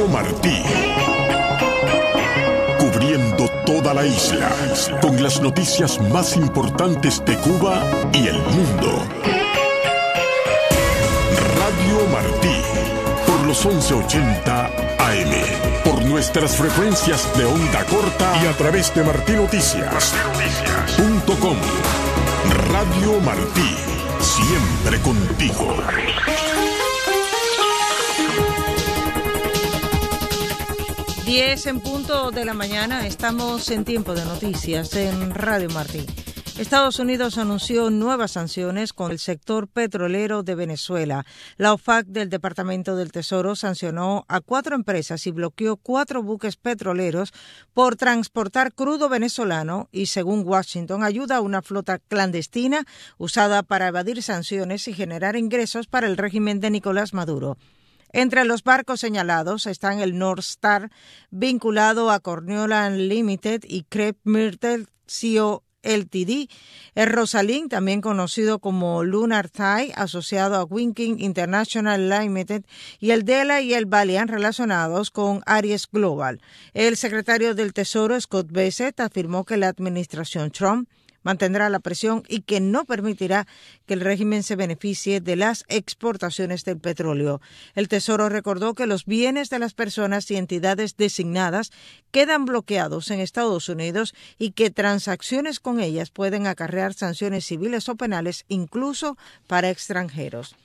Radio Martí. Cubriendo toda la isla, con las noticias más importantes de Cuba y el mundo. Radio Martí, por los 1180 AM, por nuestras frecuencias de onda corta y a través de martinoticias.com. Radio Martí, siempre contigo. 10 en punto de la mañana, estamos en tiempo de noticias en Radio Martí. Estados Unidos anunció nuevas sanciones con el sector petrolero de Venezuela. La OFAC del Departamento del Tesoro sancionó a 4 empresas y bloqueó 4 buques petroleros por transportar crudo venezolano y, según Washington, ayuda a una flota clandestina usada para evadir sanciones y generar ingresos para el régimen de Nicolás Maduro. Entre los barcos señalados están el North Star, vinculado a Corniola Limited y Crep Myrtle CO Ltd, el Rosalind, también conocido como Lunar Thai, asociado a Winking International Limited, y el Dela y el Valiant, relacionados con Aries Global. El secretario del Tesoro, Scott Bessent, afirmó que la administración Trump mantendrá la presión y que no permitirá que el régimen se beneficie de las exportaciones del petróleo. El Tesoro recordó que los bienes de las personas y entidades designadas quedan bloqueados en Estados Unidos y que transacciones con ellas pueden acarrear sanciones civiles o penales, incluso para extranjeros.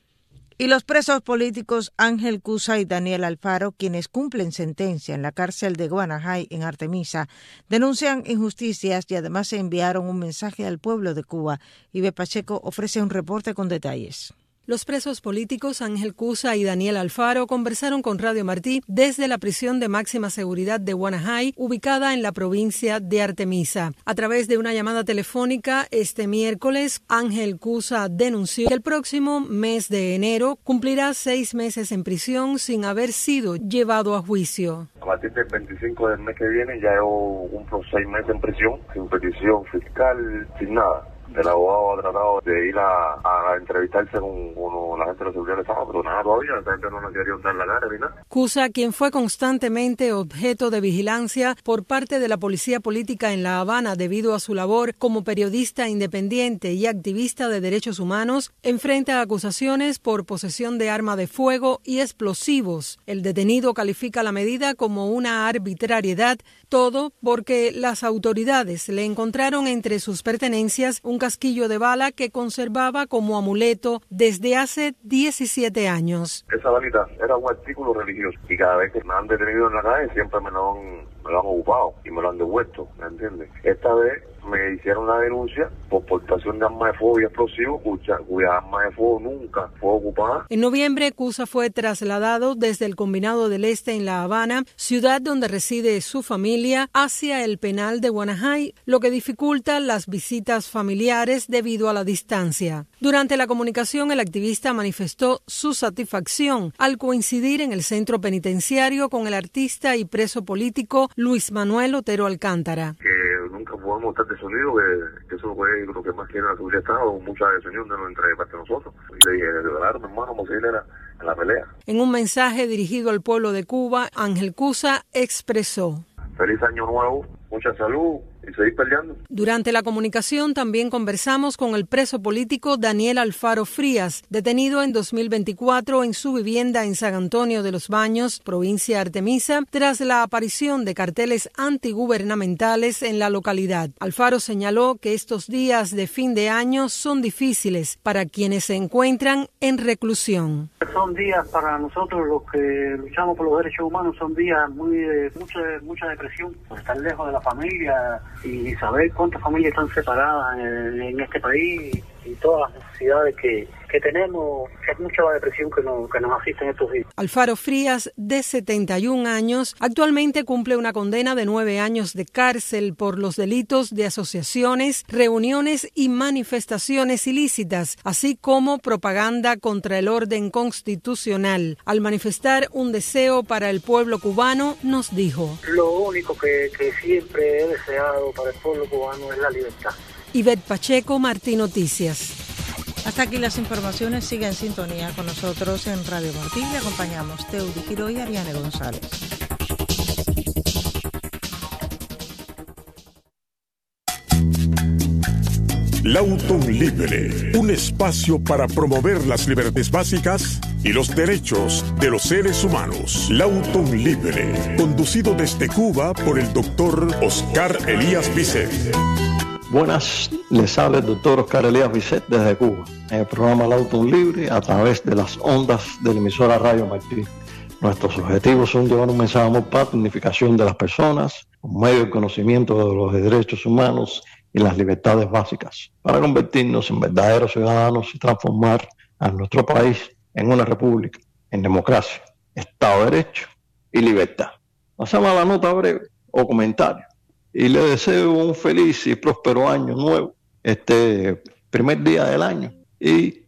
Y los presos políticos Ángel Cuza y Daniel Alfaro, quienes cumplen sentencia en la cárcel de Guanajay en Artemisa, denuncian injusticias y además enviaron un mensaje al pueblo de Cuba. Ivette Pacheco ofrece un reporte con detalles. Los presos políticos Ángel Cuza y Daniel Alfaro conversaron con Radio Martí desde la prisión de máxima seguridad de Guanajay, ubicada en la provincia de Artemisa. A través de una llamada telefónica este miércoles, Ángel Cuza denunció que el próximo mes de enero cumplirá 6 meses en prisión sin haber sido llevado a juicio. A partir del 25 del mes que viene ya yo cumplo 6 meses en prisión, sin petición fiscal, sin nada. El abogado ha tratado de ir a entrevistarse con la gente de la seguridad del Estado, pero nada todavía, la gente no nos quería dar la cara ni nada. Cuza, quien fue constantemente objeto de vigilancia por parte de la policía política en La Habana debido a su labor como periodista independiente y activista de derechos humanos, enfrenta acusaciones por posesión de arma de fuego y explosivos. El detenido califica la medida como una arbitrariedad, todo porque las autoridades le encontraron entre sus pertenencias un casquillo de bala que conservaba como amuleto desde hace 17 años. Esa balita era un artículo religioso y cada vez que me han detenido en la calle siempre me lo han ocupado y me lo han devuelto, ¿me entiendes? Esta vez me hicieron la denuncia por portación de armas de fuego y explosivos, cuya arma de fuego nunca fue ocupada. En noviembre, Cuza fue trasladado desde el Combinado del Este en La Habana, ciudad donde reside su familia, hacia el penal de Guanajay, lo que dificulta las visitas familiares debido a la distancia. Durante la comunicación, el activista manifestó su satisfacción al coincidir en el centro penitenciario con el artista y preso político Luis Manuel Otero Alcántara. Nunca podemos estar desunidos, que eso es lo que más quiere la seguridad del Estado, mucha desunión entre parte de nosotros. Y le dije, de verdad, mi hermano, como si él era en la pelea. En un mensaje dirigido al pueblo de Cuba, Ángel Cuza expresó: feliz año nuevo, mucha salud y seguir peleando. Durante la comunicación también conversamos con el preso político Daniel Alfaro Frías, detenido en 2024 en su vivienda en San Antonio de los Baños, provincia de Artemisa, tras la aparición de carteles antigubernamentales en la localidad. Alfaro señaló que estos días de fin de año son difíciles para quienes se encuentran en reclusión. Son días para nosotros los que luchamos por los derechos humanos, son días muy de mucha depresión, por estar lejos de la familia y saber cuántas familias están separadas en este país y todas las necesidades que tenemos. Es mucha la depresión que nos asiste en estos días. Alfaro Frías, de 71 años, actualmente cumple una condena de 9 años de cárcel por los delitos de asociaciones, reuniones y manifestaciones ilícitas, así como propaganda contra el orden constitucional. Al manifestar un deseo para el pueblo cubano, nos dijo: lo único que siempre he deseado para el pueblo cubano es la libertad. Ivette Pacheco, Martí Noticias. Hasta aquí las informaciones. Siga en sintonía con nosotros en Radio Martí. Le acompañamos Teudi Giro y Ariane González. Lauton Libre, un espacio para promover las libertades básicas y los derechos de los seres humanos. Lauton Libre, conducido desde Cuba por el doctor Oscar Elías Bisset. Buenas, les habla el doctor Oscar Elías Bisset desde Cuba, en el programa Lauton Libre a través de las ondas de la emisora Radio Martí. Nuestros objetivos son llevar un mensaje de amor, paz, dignificación de las personas, por medio del conocimiento de los derechos humanos y las libertades básicas, para convertirnos en verdaderos ciudadanos y transformar a nuestro país en una república, en democracia, Estado de Derecho y libertad. Pasamos a la nota breve o comentario y le deseo un feliz y próspero año nuevo, este primer día del año, y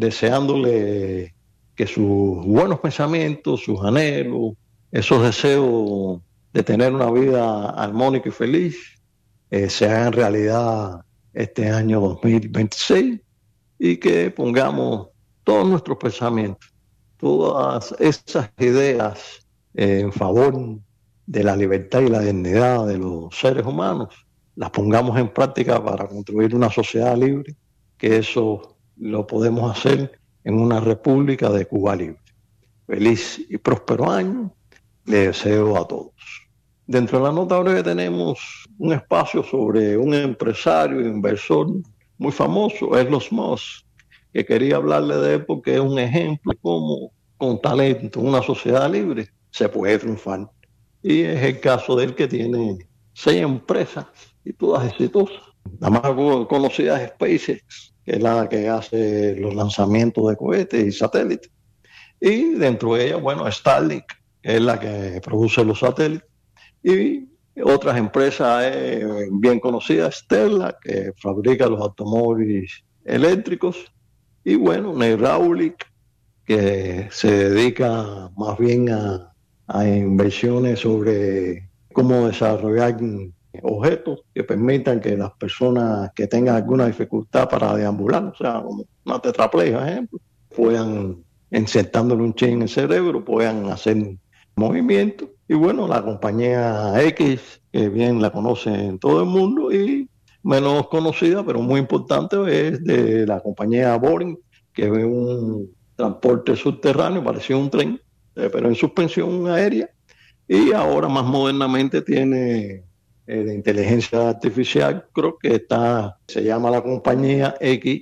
deseándole que sus buenos pensamientos, sus anhelos, esos deseos de tener una vida armónica y feliz, se hagan realidad este año 2026 y que pongamos todos nuestros pensamientos, todas esas ideas en favor de la libertad y la dignidad de los seres humanos, las pongamos en práctica para construir una sociedad libre, que eso lo podemos hacer en una república de Cuba libre. Feliz y próspero año le deseo a todos. Dentro de la nota breve tenemos un espacio sobre un empresario e inversor muy famoso, Elon Musk, que quería hablarle de él porque es un ejemplo de cómo con talento, una sociedad libre, se puede triunfar. Y es el caso de él, que tiene 6 empresas y todas exitosas. La más conocida es SpaceX, que es la que hace los lanzamientos de cohetes y satélites. Y dentro de ella, bueno, Starlink, que es la que produce los satélites. Y otras empresas bien conocidas, Tesla, que fabrica los automóviles eléctricos, y bueno, Neuralink, que se dedica más bien a inversiones sobre cómo desarrollar objetos que permitan que las personas que tengan alguna dificultad para deambular, o sea, como una tetraplegia, por ejemplo, puedan, insertándole un chip en el cerebro, puedan hacer movimiento. Y bueno, la compañía X, que bien la conocen todo el mundo, y menos conocida, pero muy importante, es de la compañía Boring, que es un transporte subterráneo, parecía un tren, pero en suspensión aérea, y ahora más modernamente tiene de inteligencia artificial, creo que se llama la compañía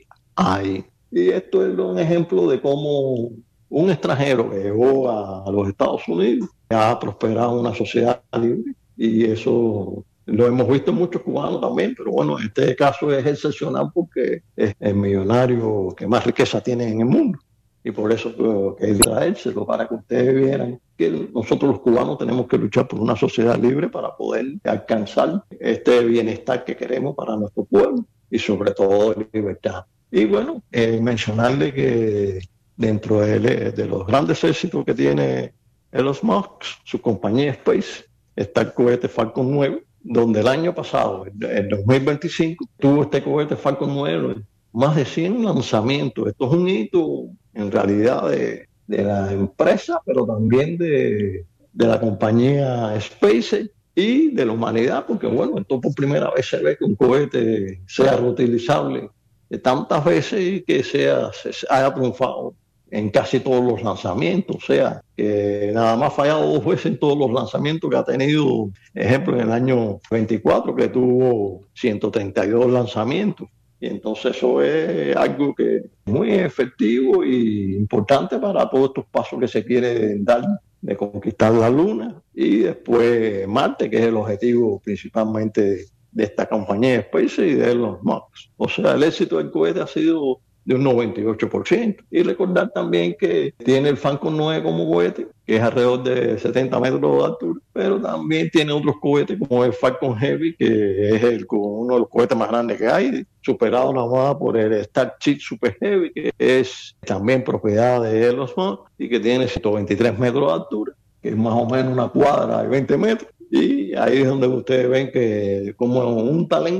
XAI. Y esto es un ejemplo de cómo un extranjero que llegó a los Estados Unidos ha prosperado una sociedad libre, y eso lo hemos visto en muchos cubanos también, pero bueno, este caso es excepcional porque es el millonario que más riqueza tiene en el mundo, y por eso que traérselo, para que ustedes vieran que nosotros los cubanos tenemos que luchar por una sociedad libre para poder alcanzar este bienestar que queremos para nuestro pueblo, y sobre todo libertad. Y bueno, mencionarle que dentro de los grandes éxitos que tiene Elon Musk, su compañía Space, está el cohete Falcon 9, donde el año pasado, en 2025, tuvo este cohete Falcon 9 más de 100 lanzamientos. Esto es un hito en realidad de la empresa, pero también de la compañía SpaceX y de la humanidad, porque bueno, esto por primera vez se ve que un cohete sea reutilizable de tantas veces y que se haya triunfado en casi todos los lanzamientos, o sea, que nada más ha fallado 2 veces en todos los lanzamientos que ha tenido. Ejemplo, en el año 24, que tuvo 132 lanzamientos. Y entonces eso es algo que es muy efectivo y importante para todos estos pasos que se quieren dar, de conquistar la Luna y después Marte, que es el objetivo principalmente de esta compañía SpaceX y de Elon Musk. O sea, el éxito del cohete ha sido de un 98%. Y recordar también que tiene el Falcon 9 como cohete, que es alrededor de 70 metros de altura, pero también tiene otros cohetes como el Falcon Heavy, que es uno de los cohetes más grandes que hay, superado nada más por el Starship Super Heavy, que es también propiedad de Elon Musk y que tiene 123 metros de altura, que es más o menos una cuadra de 20 metros. Y ahí es donde ustedes ven que como un talento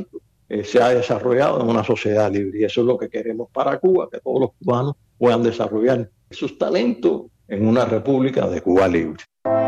se ha desarrollado en una sociedad libre. Y eso es lo que queremos para Cuba, que todos los cubanos puedan desarrollar sus talentos en una república de Cuba libre.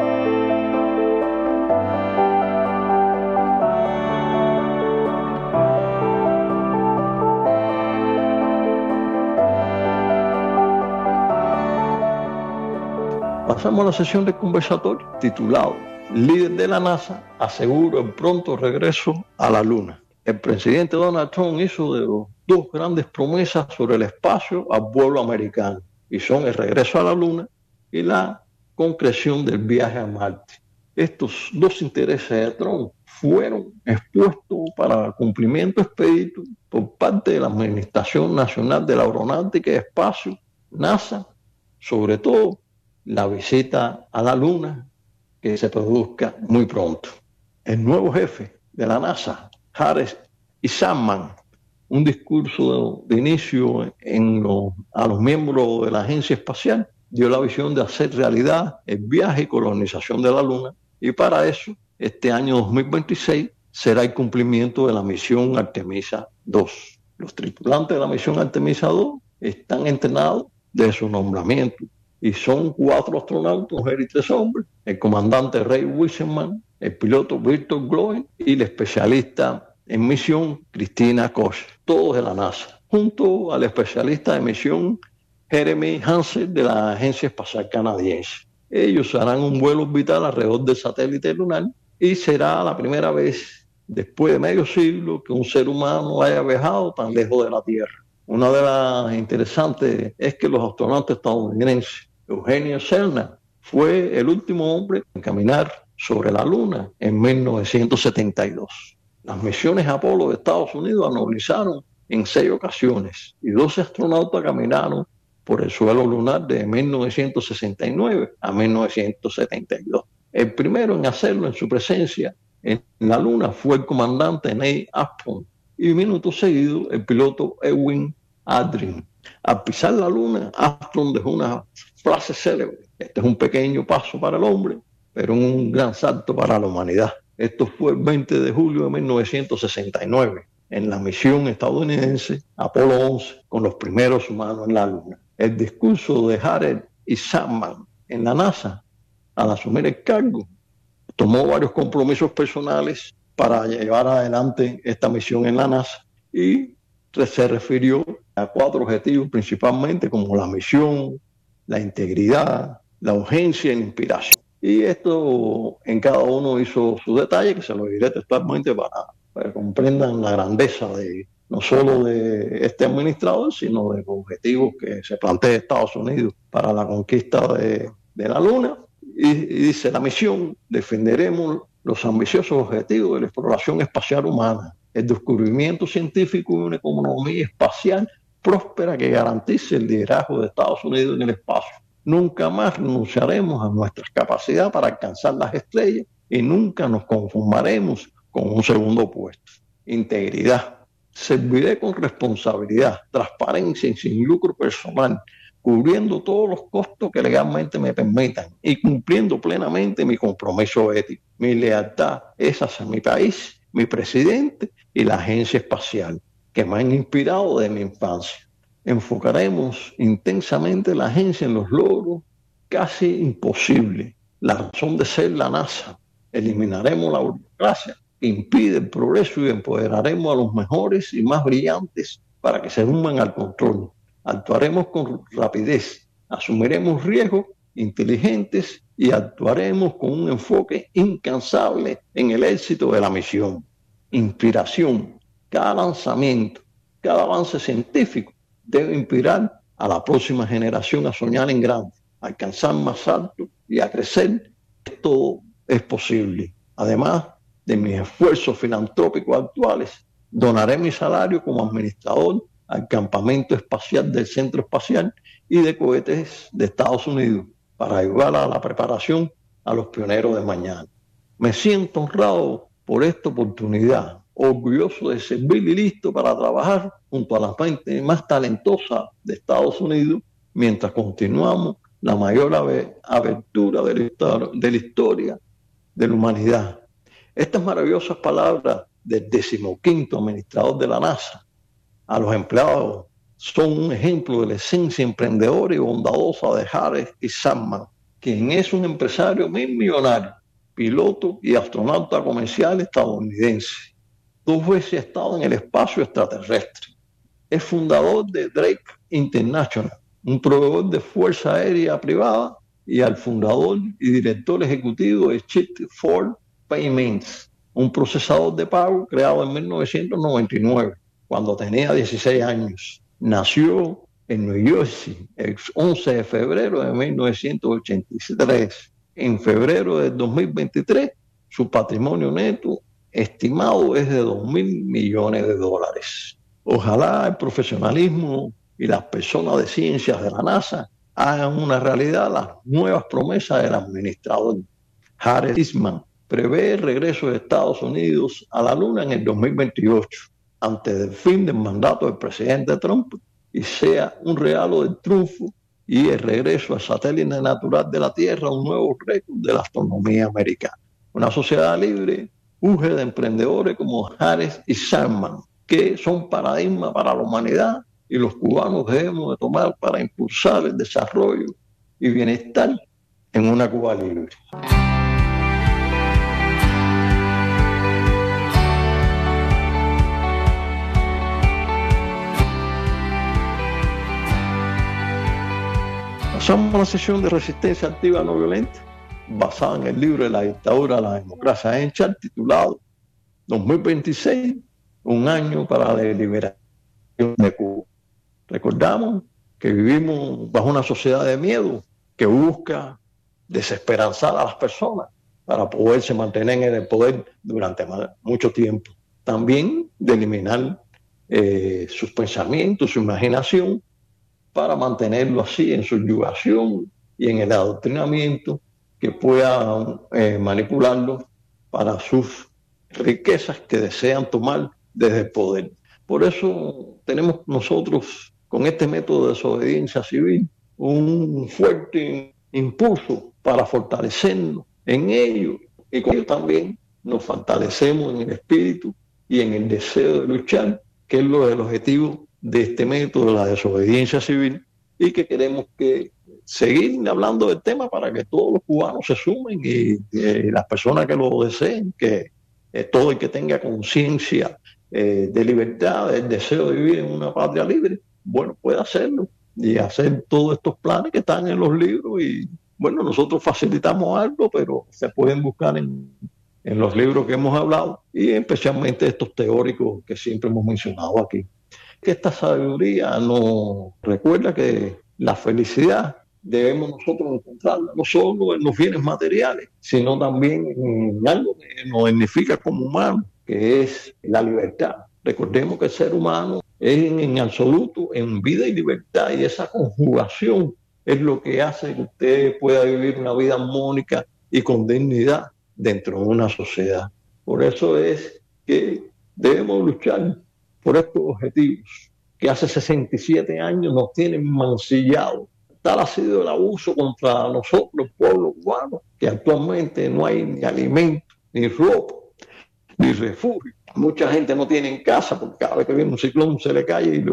Pasamos a la sesión de conversatorio titulado "Líder de la NASA asegura el pronto regreso a la Luna". El presidente Donald Trump hizo de los dos grandes promesas sobre el espacio al pueblo americano, y son el regreso a la Luna y la concreción del viaje a Marte. Estos dos intereses de Trump fueron expuestos para cumplimiento expedito por parte de la Administración Nacional de la Aeronáutica y Espacio, NASA, sobre todo la visita a la Luna que se produzca muy pronto. El nuevo jefe de la NASA, Harry Isaacman, un discurso de inicio a los miembros de la agencia espacial, dio la visión de hacer realidad el viaje y colonización de la Luna, y para eso este año 2026 será el cumplimiento de la misión Artemisa 2. Los tripulantes de la misión Artemisa 2 están entrenados desde su nombramiento y son 4 astronautas, mujeres y 3 hombres: el comandante Ray Wiseman, el piloto Victor Glover y la especialista en misión Cristina Koch, todos de la NASA, junto al especialista de misión Jeremy Hansen de la Agencia Espacial Canadiense. Ellos harán un vuelo orbital alrededor del satélite lunar y será la primera vez después de medio siglo que un ser humano haya viajado tan lejos de la Tierra. Una de las interesantes es que los astronautas estadounidenses Eugenio Cernan fue el último hombre en caminar sobre la Luna en 1972. Las misiones Apolo de Estados Unidos anualizaron en 6 ocasiones y 12 astronautas caminaron por el suelo lunar de 1969 a 1972. El primero en hacerlo en su presencia en la Luna fue el comandante Neil Armstrong y minutos seguidos el piloto Edwin Aldrin. Al pisar la Luna, Armstrong dejó una frase célebre: "Este es un pequeño paso para el hombre, pero un gran salto para la humanidad". Esto fue el 20 de julio de 1969, en la misión estadounidense Apolo 11, con los primeros humanos en la Luna. El discurso de Harry Isaacman en la NASA, al asumir el cargo, tomó varios compromisos personales para llevar adelante esta misión en la NASA y se refirió a 4 objetivos principalmente, como la misión, la integridad, la urgencia y la inspiración. Y esto en cada uno hizo sus detalles, que se los diré textualmente para que comprendan la grandeza de no solo de este administrador, sino de los objetivos que se plantea Estados Unidos para la conquista de la Luna. Y dice: la misión, defenderemos los ambiciosos objetivos de la exploración espacial humana, el descubrimiento científico y una economía espacial próspera que garantice el liderazgo de Estados Unidos en el espacio. Nunca más renunciaremos a nuestras capacidades para alcanzar las estrellas y nunca nos conformaremos con un segundo puesto. Integridad. Serviré con responsabilidad, transparencia y sin lucro personal, cubriendo todos los costos que legalmente me permitan y cumpliendo plenamente mi compromiso ético. Mi lealtad es hacia mi país, mi presidente y la agencia espacial, que me han inspirado desde mi infancia. Enfocaremos intensamente la agencia en los logros casi imposibles, la razón de ser la NASA. Eliminaremos la burocracia que impide el progreso y empoderaremos a los mejores y más brillantes para que se sumen al control. Actuaremos con rapidez, asumiremos riesgos inteligentes y actuaremos con un enfoque incansable en el éxito de la misión. Inspiración. Cada lanzamiento, cada avance científico debe inspirar a la próxima generación a soñar en grande, a alcanzar más alto y a crecer. Esto es posible. Además de mis esfuerzos filantrópicos actuales, donaré mi salario como administrador al campamento espacial del Centro Espacial y de Cohetes de Estados Unidos para ayudar a la preparación a los pioneros de mañana. Me siento honrado por esta oportunidad, orgulloso de servir y listo para trabajar junto a la gente más talentosa de Estados Unidos mientras continuamos la mayor aventura de la historia de la humanidad. Estas maravillosas palabras del 15º administrador de la NASA, a los empleados, son un ejemplo de la esencia emprendedora y bondadosa de Harris y Sandman, quien es un empresario millonario, piloto y astronauta comercial estadounidense. 2 veces ha estado en el espacio extraterrestre. Es fundador de Drake International, un proveedor de fuerza aérea privada, y al fundador y director ejecutivo de Chip4 Payments, un procesador de pago creado en 1999, cuando tenía 16 años. Nació en New Jersey el 11 de febrero de 1983. En febrero del 2023, su patrimonio neto estimado es de $2.000 millones. Ojalá el profesionalismo y las personas de ciencias de la NASA hagan una realidad las nuevas promesas del administrador. Harry Eastman prevé el regreso de Estados Unidos a la Luna en el 2028, antes del fin del mandato del presidente Trump, y sea un regalo del triunfo y el regreso al satélite natural de la Tierra, un nuevo récord de la astronomía americana. Una sociedad libre urge de emprendedores como Harris y Sandman, que son paradigma para la humanidad, y los cubanos debemos de tomar para impulsar el desarrollo y bienestar en una Cuba libre. Pasamos a una sesión de resistencia activa no violenta, basada en el libro de la dictadura a la democracia en Chad, titulado 2026, un año para la liberación de Cuba. Recordamos que vivimos bajo una sociedad de miedo que busca desesperanzar a las personas para poderse mantener en el poder durante mucho tiempo. También de eliminar sus pensamientos, su imaginación, para mantenerlo así en subyugación y en el adoctrinamiento, que puedan manipularlo para sus riquezas que desean tomar desde el poder. Por eso tenemos nosotros, con este método de desobediencia civil, un fuerte impulso para fortalecernos en ello, y con ello también nos fortalecemos en el espíritu y en el deseo de luchar, que es el objetivo de este método de la desobediencia civil, y que queremos que seguir hablando del tema para que todos los cubanos se sumen y las personas que lo deseen, que todo el que tenga conciencia de libertad, del deseo de vivir en una patria libre, bueno, puede hacerlo y hacer todos estos planes que están en los libros. Y bueno, nosotros facilitamos algo, pero se pueden buscar en los libros que hemos hablado, y especialmente estos teóricos que siempre hemos mencionado aquí. Que esta sabiduría nos recuerda que la felicidad debemos nosotros encontrarla no solo en los bienes materiales, sino también en algo que nos dignifica como humanos, que es la libertad. Recordemos que el ser humano es en absoluto en vida y libertad, y esa conjugación es lo que hace que usted pueda vivir una vida armónica y con dignidad dentro de una sociedad. Por eso es que debemos luchar por estos objetivos que hace 67 años nos tienen mancillados. Tal ha sido el abuso contra nosotros, el pueblo cubano, que actualmente no hay ni alimento, ni ropa, ni refugio. Mucha gente no tiene en casa, porque cada vez que viene un ciclón se le cae,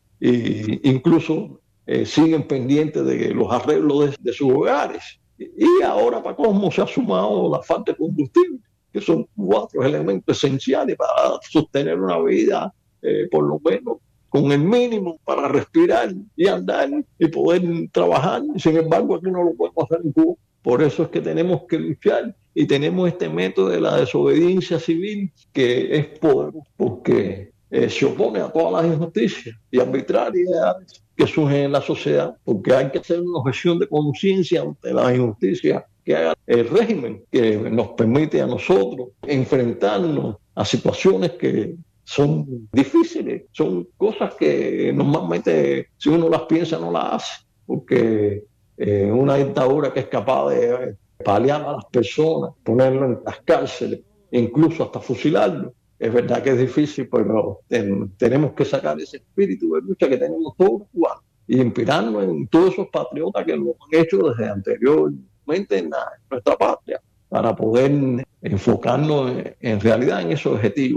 y incluso siguen pendientes de los arreglos de sus hogares. Y ahora, para cómo se ha sumado la falta de combustible, que son 4 elementos esenciales para sostener una vida, por lo menos con el mínimo para respirar y andar y poder trabajar. Sin embargo, aquí no lo podemos hacer en Cuba. Por eso es que tenemos que luchar, y tenemos este método de la desobediencia civil, que es poderoso porque se opone a todas las injusticias y arbitrariedades que surgen en la sociedad, porque hay que hacer una objeción de conciencia ante las injusticias que haga el régimen, que nos permite a nosotros enfrentarnos a situaciones que son difíciles, son cosas que normalmente, si uno las piensa, no las hace, porque una dictadura que es capaz de paliar a las personas, ponerlo en las cárceles, incluso hasta fusilarlo, es verdad que es difícil, pero tenemos que sacar ese espíritu de lucha que tenemos todos los cubanos y inspirarnos en todos esos patriotas que lo han hecho desde anteriormente en nuestra patria, para poder enfocarnos en realidad en esos objetivos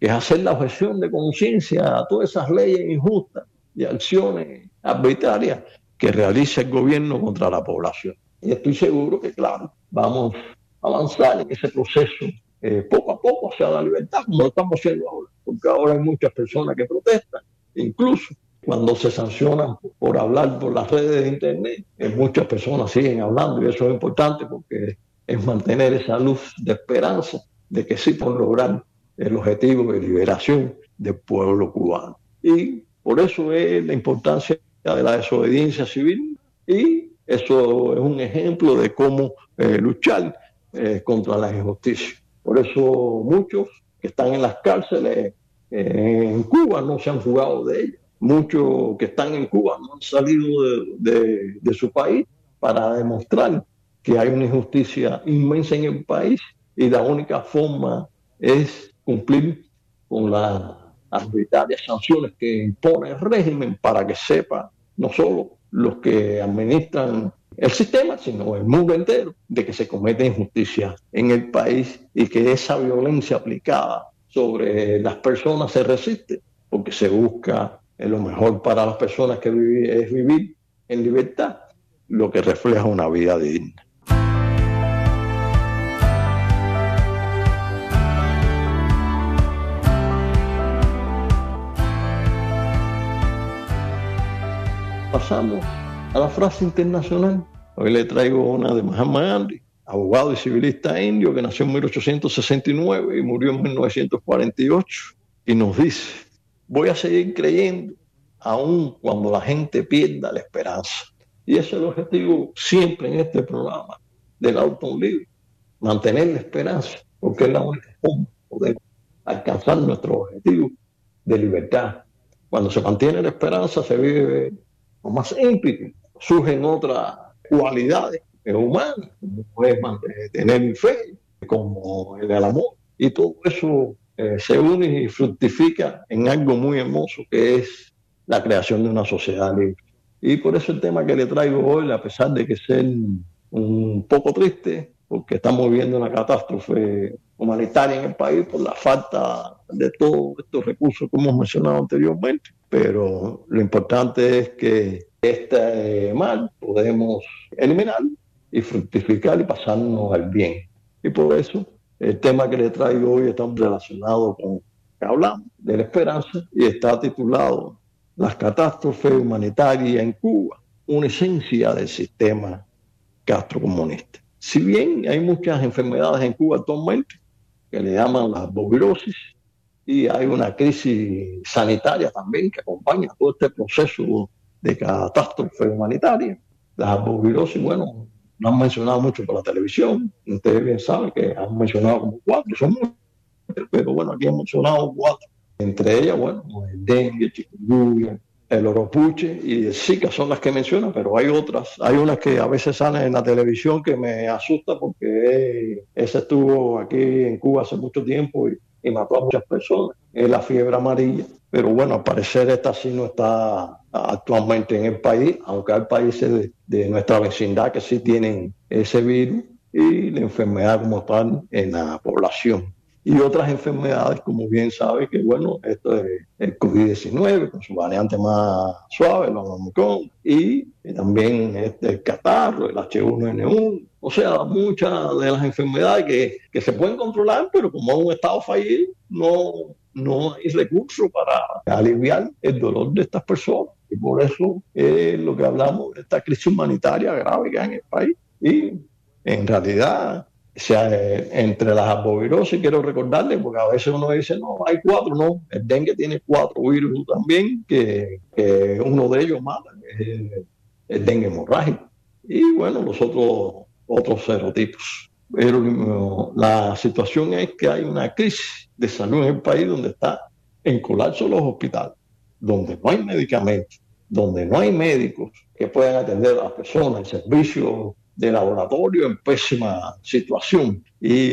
que es hacer la objeción de conciencia a todas esas leyes injustas y acciones arbitrarias que realiza el gobierno contra la población. Y estoy seguro que, claro, vamos a avanzar en ese proceso poco a poco hacia la libertad, como lo estamos haciendo ahora, porque ahora hay muchas personas que protestan, incluso cuando se sancionan por hablar por las redes de internet, muchas personas siguen hablando, y eso es importante porque es mantener esa luz de esperanza de que sí podemos lograr el objetivo de liberación del pueblo cubano. Y por eso es la importancia de la desobediencia civil, y eso es un ejemplo de cómo luchar contra la injusticia. Por eso muchos que están en las cárceles en Cuba no se han jugado de ellas. Muchos que están en Cuba no han salido de su país para demostrar que hay una injusticia inmensa en el país, y la única forma es cumplir con las arbitrarias sanciones que impone el régimen, para que sepa no solo los que administran el sistema, sino el mundo entero, de que se comete injusticia en el país, y que esa violencia aplicada sobre las personas se resiste, porque se busca lo mejor para las personas, que es vivir en libertad, lo que refleja una vida digna. Pasamos a la frase internacional. Hoy le traigo una de Mahatma Gandhi, abogado y civilista indio que nació en 1869 y murió en 1948, y nos dice: voy a seguir creyendo aun cuando la gente pierda la esperanza. Y ese es el objetivo siempre en este programa del Auto Libre, mantener la esperanza, porque es la única forma de poder alcanzar nuestro objetivo de libertad. Cuando se mantiene la esperanza, se vive con más ímpetu, surgen otras cualidades humanas, como es tener fe, como el amor, y todo eso se une y fructifica en algo muy hermoso, que es la creación de una sociedad libre. Y por eso el tema que le traigo hoy, a pesar de que sea un poco triste, porque estamos viviendo una catástrofe humanitaria en el país por la falta de todos estos recursos que hemos mencionado anteriormente, pero lo importante es que este mal podemos eliminar y fructificar y pasarnos al bien. Y por eso el tema que le traigo hoy está relacionado con que hablamos de la esperanza, y está titulado Las catástrofes humanitarias en Cuba, una esencia del sistema castrocomunista. Si bien hay muchas enfermedades en Cuba actualmente que le llaman la arbovirosis, y hay una crisis sanitaria también que acompaña todo este proceso de catástrofe humanitaria, las arbovirosis, bueno, no han mencionado mucho por la televisión, ustedes bien saben que han mencionado como 4, son muchas, pero bueno, aquí han mencionado 4, entre ellas, bueno, el dengue, el chikungunya, el oropuche y el Zika son las que mencionan, pero hay otras, hay unas que a veces salen en la televisión que me asusta, porque ese estuvo aquí en Cuba hace mucho tiempo y mató a muchas personas, es la fiebre amarilla, pero bueno, al parecer esta sí no está actualmente en el país, aunque hay países de nuestra vecindad que sí tienen ese virus y la enfermedad como tal en la población. Y otras enfermedades, como bien sabe, que bueno, esto es el COVID-19 con su variante más suave, el Omicron, y también el catarro, el H1N1, o sea, muchas de las enfermedades que se pueden controlar, pero como es un estado fallido, no hay recursos para aliviar el dolor de estas personas. Y por eso es lo que hablamos de esta crisis humanitaria grave que hay en el país. Y en realidad, o sea, entre las arbovirosis, quiero recordarles, porque a veces uno dice, no, hay 4, no, el dengue tiene 4 virus también, que uno de ellos mata, que es el dengue hemorrágico. Y bueno, los otros serotipos. Pero la situación es que hay una crisis de salud en el país donde está en colapso los hospitales, donde no hay medicamentos, donde no hay médicos que puedan atender a las personas, el servicio de laboratorio en pésima situación.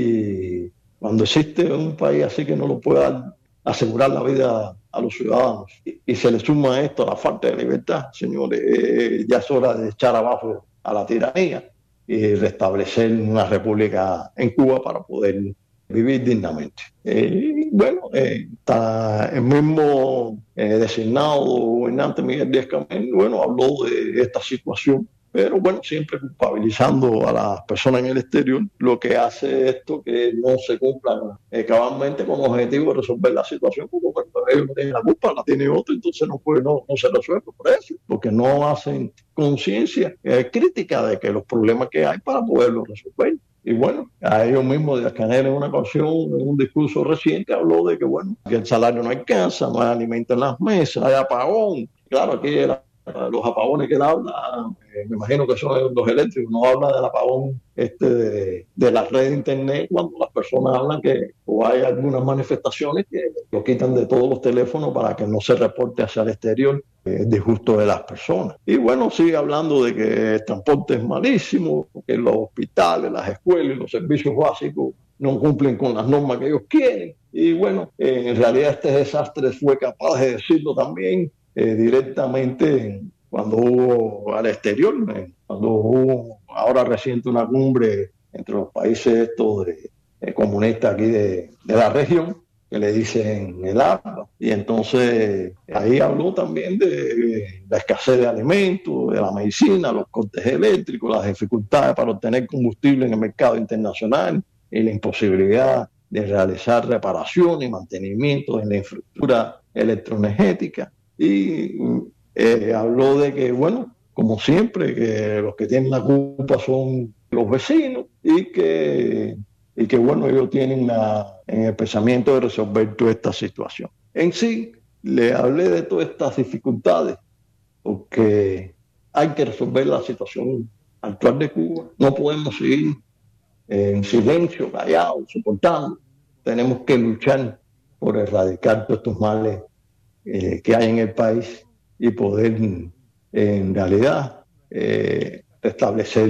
Y cuando existe un país así que no lo pueda asegurar la vida a los ciudadanos y se le suma a esto la falta de libertad, señores, ya es hora de echar abajo a la tiranía y restablecer una república en Cuba para poder vivir dignamente. Bueno, está el mismo designado gobernante Miguel Díaz-Canel, bueno, habló de esta situación, pero bueno, siempre culpabilizando a las personas en el exterior, lo que hace esto que no se cumplan cabalmente con el objetivo de resolver la situación, porque bueno, ellos no tienen la culpa, la tiene otro, entonces no se resuelve por eso, porque no hacen conciencia crítica de que los problemas que hay para poderlos resolver. Y bueno, a ellos mismos Díaz-Canel en una ocasión, en un discurso reciente, habló de que bueno, que el salario no alcanza, no hay alimento en las mesas, hay apagón. Claro, aquí los apagones que él habla, me imagino que son los eléctricos, no habla del apagón de la red de internet, cuando las personas hablan que o hay algunas manifestaciones que lo quitan de todos los teléfonos para que no se reporte hacia el exterior el disgusto de las personas. Y bueno, sigue hablando de que el transporte es malísimo, que los hospitales, las escuelas y los servicios básicos no cumplen con las normas que ellos quieren. Y bueno, en realidad este desastre fue capaz de decirlo también directamente cuando hubo al exterior, cuando hubo ahora reciente una cumbre entre los países estos comunistas aquí de la región, que le dicen el APA, y entonces ahí habló también de la escasez de alimentos, de la medicina, los cortes eléctricos, las dificultades para obtener combustible en el mercado internacional y la imposibilidad de realizar reparación y mantenimiento en la infraestructura electroenergética. Y habló de que, bueno, como siempre, que los que tienen la culpa son los vecinos y que bueno, ellos tienen en el pensamiento de resolver toda esta situación. En sí, le hablé de todas estas dificultades porque hay que resolver la situación actual de Cuba. No podemos seguir en silencio, callados, soportando. Tenemos que luchar por erradicar todos estos males que hay en el país y poder en realidad establecer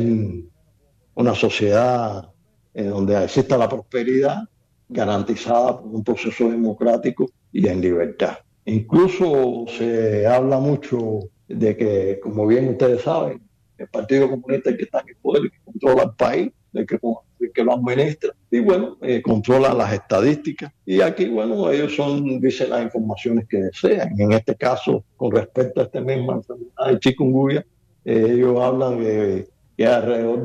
una sociedad en donde exista la prosperidad garantizada por un proceso democrático y en libertad. Incluso se habla mucho de que, como bien ustedes saben, el Partido Comunista es el que está en el poder, el que controla el país, el que lo administra, y bueno, controla las estadísticas. Y aquí, bueno, ellos dicen las informaciones que desean. En este caso, con respecto a esta misma enfermedad de chikungunya, ellos hablan de que hay alrededor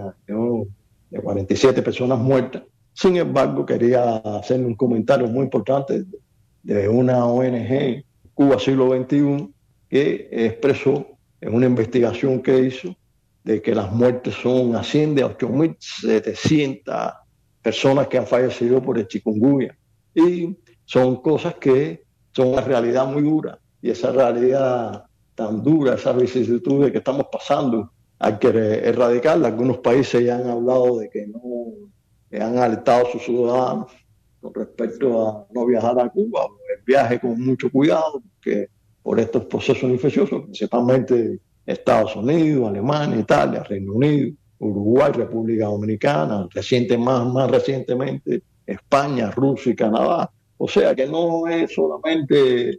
de 47 personas muertas. Sin embargo, quería hacerle un comentario muy importante de una ONG, Cuba Siglo XXI, que expresó en una investigación que hizo de que las muertes ascienden a 8.700 personas que han fallecido por el chikungunya. Y son cosas que son una realidad muy dura. Y esa realidad tan dura, esas vicisitudes que estamos pasando, hay que erradicarla. Algunos países ya han hablado de que no han alertado a sus ciudadanos con respecto a no viajar a Cuba, el viaje con mucho cuidado, porque por estos procesos infecciosos, principalmente Estados Unidos, Alemania, Italia, Reino Unido, Uruguay, República Dominicana, más recientemente España, Rusia y Canadá. O sea que no es solamente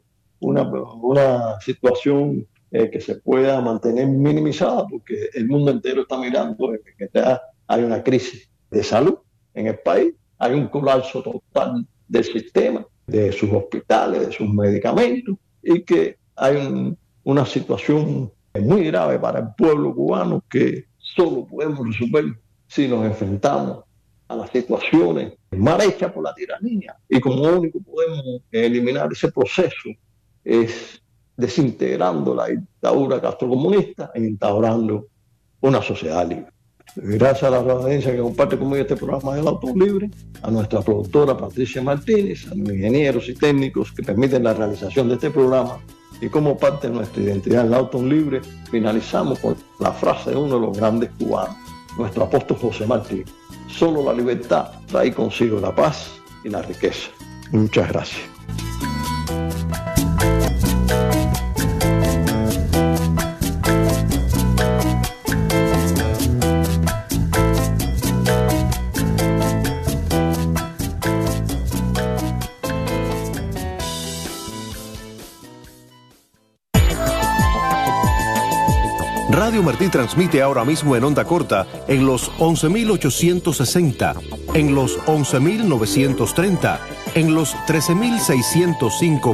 una situación que se pueda mantener minimizada, porque el mundo entero está mirando que hay una crisis de salud en el país, hay un colapso total del sistema, de sus hospitales, de sus medicamentos, y que hay una situación muy grave para el pueblo cubano que solo podemos resolver si nos enfrentamos a las situaciones mal hechas por la tiranía. Y como único podemos eliminar ese proceso es desintegrando la dictadura castrocomunista e instaurando una sociedad libre. Gracias a la audiencia que comparte conmigo este programa del Auto Libre, a nuestra productora Patricia Martínez, a los ingenieros y técnicos que permiten la realización de este programa, y como parte de nuestra identidad en el Auto Libre, finalizamos con la frase de uno de los grandes cubanos, nuestro apóstol José Martí: solo la libertad trae consigo la paz y la riqueza. Muchas gracias. Radio Martí transmite ahora mismo en onda corta en los 11.860, en los 11.930, en los 13.605